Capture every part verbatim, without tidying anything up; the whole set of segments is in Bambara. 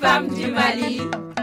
femmes du Mali.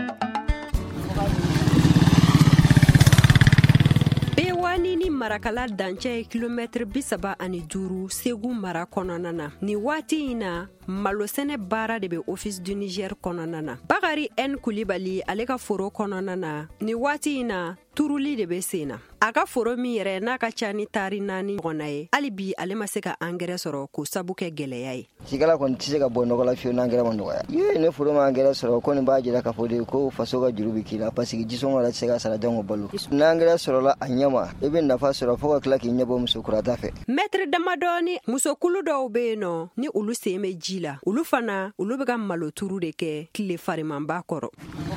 Bewani ni marakala dancɛ kilomètre bisaba ani duuru Segu mara kɔnɔna na. Ni waati in na malosɛnɛ baara de bɛ Office du Niger kɔnɔna na. Bakari N Kulibali ale ka foro kɔnɔna na ni waati in na turuli de bɛ sen na. A ka foro min yɛrɛ n'a ka ca ni tari naani ɲɔgɔnna ye hali bi ale ma se ka angɛrɛ sɔrɔ k'o sabu kɛ gɛlɛya ye. Cikɛla kɔni tɛ se ka bɔ nɔgɔ la fiyewu n'angɛrɛ ma nɔgɔya. Ye ne foro ma angɛrɛ sɔrɔ ko nin b'a jira k'a fɔ de ko faso ka juru bɛ k'i la parce que jisɔngɔ yɛrɛ tɛ se ka sara jango balo. N'angɛrɛ sɔrɔla a ɲɛma i bɛ nafa sɔrɔ fo ka tila k'i ɲɛbɔ muso kurata fɛ. Mètre damadɔni musokulu dɔw bɛ yen nɔ ni olu sen bɛ ji la olu fana olu bɛ ka malo turu de kɛ tile farimanba kɔrɔ.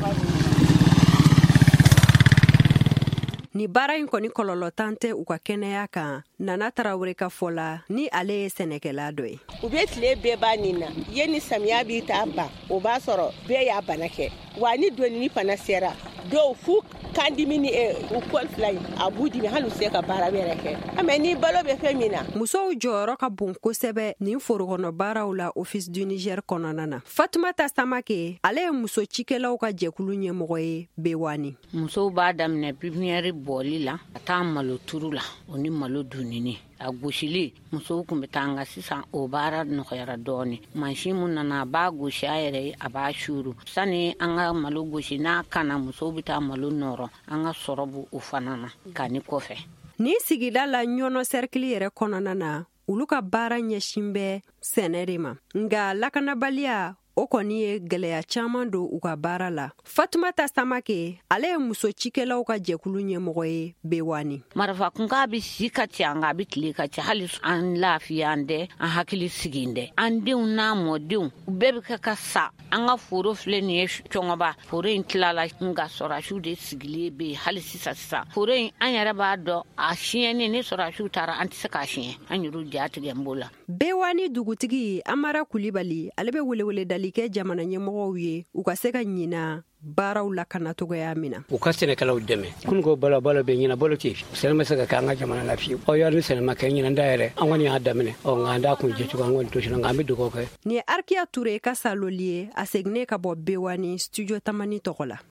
Ni baara in kɔni kɔlɔlɔ tan tɛ u ka kɛnɛya kan Nana Tarawele ka fɔ la ni ale ye sɛnɛkɛla dɔ ye. U bɛ tile bɛɛ b'a nin na ye ni samiya b'i ta ban o b'a sɔrɔ bɛɛ y'a bana kɛ wa ni donni fana sera dɔw fu kan dimi ni u kɔli fila in a b'u dimi hali u se ka baara wɛrɛ kɛ mais ni balo bɛ fɛn min na. Musow jɔyɔrɔ ka bon kosɛbɛ nin forokɔnɔ baaraw la Office du Niger kɔnɔna na. Fatumata Samake ale ye muso cikɛlaw ka jɛkulu ɲɛmɔgɔ ye Bewani. Musow b'a daminɛ pipiniɛri bɔli la ka taa malo turu la o ni malo dunini a gosili musow kun bɛ taa nka sisan o baara nɔgɔyara dɔɔni mansin mun nana a b'a gosi a yɛrɛ ye a b'a shuru sani an ka malo gosi n'a kana musow bɛ taa malo nɔrɔ an ka sɔrɔ bu o fana na ka ni kɔfɛ. Ni sigida la ɲɔnɔ cercle yɛrɛ kɔnɔna na olu ka baara ɲɛsin bɛ sɛnɛ de ma nka lakanabaliya o kɔni ye gɛlɛya caman don u ka baara la. Fatumata Samake ale ye muso cikɛlaw ka jɛkulu ɲɛmɔgɔ ye Bewani. Marifa kunka bɛ si ka ci an ka bɛ tile ka ci hali an lafiya an dɛ an hakili sigi dɛ an denw n'a mɔdenw u bɛɛ bɛ kɛ ka sa an ka foro filɛ nin ye cɔngɔba foro in tilala nka sɔrɔsiw de sigilen bɛ yen hali sisan sisan foro in an yɛrɛ b'a dɔn a siɲɛni ni sɔrɔsiw taara an tɛ se k'a siɲɛ an yɛrɛ ja tigɛ n b'o la. Bewani dugutigi Amara Kulibali ale bɛ welewele dali kɛ jamana ɲɛmɔgɔw ye u ka se ka ɲina baaraw la kana togoya min na. U ka sɛnɛkɛlaw dɛmɛ kun ko balo balo bɛ ɲina balo tɛ sɛnɛ ma se ka kɛ an ka jamana la fiyewu ɔ yɔrɔ ni sɛnɛ ma kɛ ɲina da yɛrɛ an kɔni y'a daminɛ ɔ nka an t'a kun jɛ cogo an kɔni to sinna nka an bɛ dugawu kɛ. Nin ye Arkiya Ture ka saloli ye a seginnen ka bɔ Bewani studio Tamani tɔgɔ la.